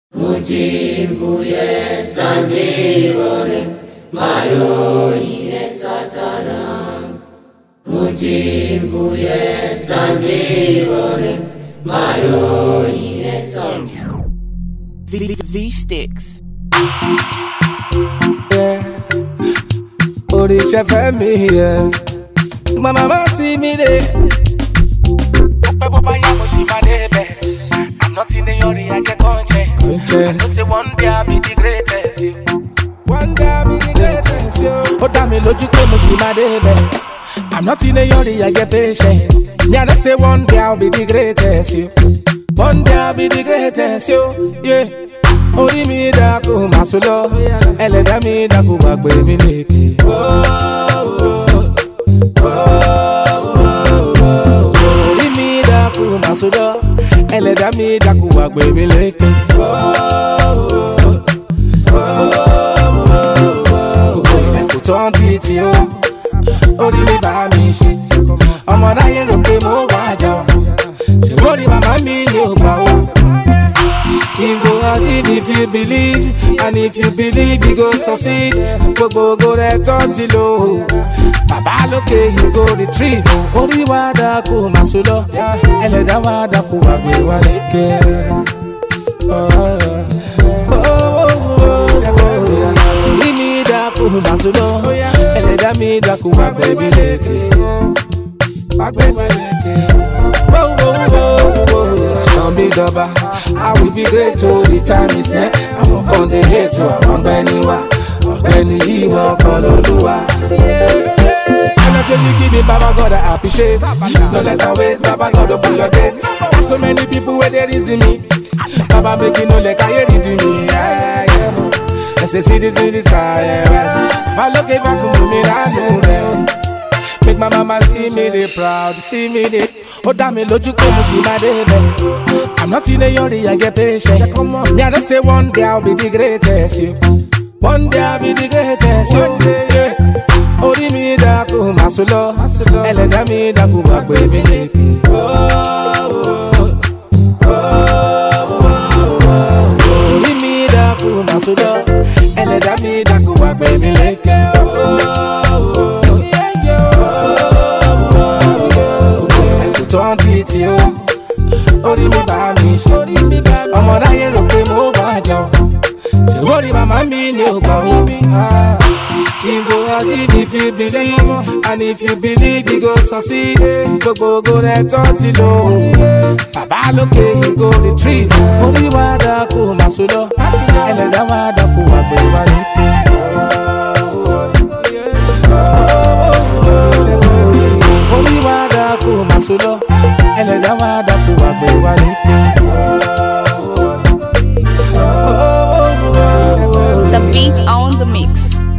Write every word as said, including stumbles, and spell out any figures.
Kujimbuye sanjivone mayo ine satana. Kujimbuye sanjivone mayo ine satana. V-Sticks. Yeah. Orisha Femi, yeah. My mama see me there. I'm not in the yori, I get conscious. I don't say one day I'll be the greatest, you. One day I'll be the greatest, you. Oh, damn it, look, you come, she my baby. I'm not in the yori, I get patient. Yeah, I don't say one day I'll be the greatest, you. One day I'll be the greatest, you. Yeah. Ori mi daku masulo, eleda mi daku bagbe mi leke. Ori mi daku masulo, eleda mi daku bagbe mi leke. Kuton titi o, ori mi ba mi ṣe. Ọmọ náyẹ rò pé mo wá jọ, ṣe lórí màmá mi ni ò gbà wá. You go achieve if you believe, and if you believe you go succeed. Gbogbo go rẹ tán ti lò. Bàbá lókè you go retrieve. Orí wa dàkú màá so lọ, ẹlẹ́dàá wa dàkú wà gbé wa lékè. Orí mi dàkú màá so lọ, ẹlẹ́dàá mi dàkú wà gbé mi lékè. Wà gbé mi lékè. Some big dubba, I will be great till the time is near. I'm up on the hate to I'm Benny Wa, Benny Iwa, Kololuwa. Anything you give me, Baba God, I appreciate. No let her waste, Baba God, open your gates. There's so many people where they reason me. Baba make you know like I read me. Yeah, yeah. Let's say see this in the sky. I look it back to me, I know. Make my mama see me, they proud, see me, they. Oh, damn it, look, you come, she my baby. I'm not in a yori, I get patient. Yeah, come on. Yeah, don't say one day I'll be the greatest, you. One day I'll be the greatest, you. Yeah. Ori mi daku masulo, eleda mi daku bagbe mi leke. Ori mi daku masulo, eleda mi daku bagbe mi leke. Twenty o, ori mi bá mi ṣe, ọmọ láyé rò pé mo wá jọ, ṣe lórí màmá mi ni ò gbà wọ́n mi. You go achieve if you believe, and if you believe you go succeed. Gbogbo go rẹ tán ti lò, bàbá lókè you go retrieve. Orí wa dàkú màá so lọ, ẹlẹ́dàá wa dàkú wà gbé wa lékè. Orí wa dàkú màá so lọ, ẹlẹ́dàá wa dàkú wà gbé wa lékè. The beat on the mix.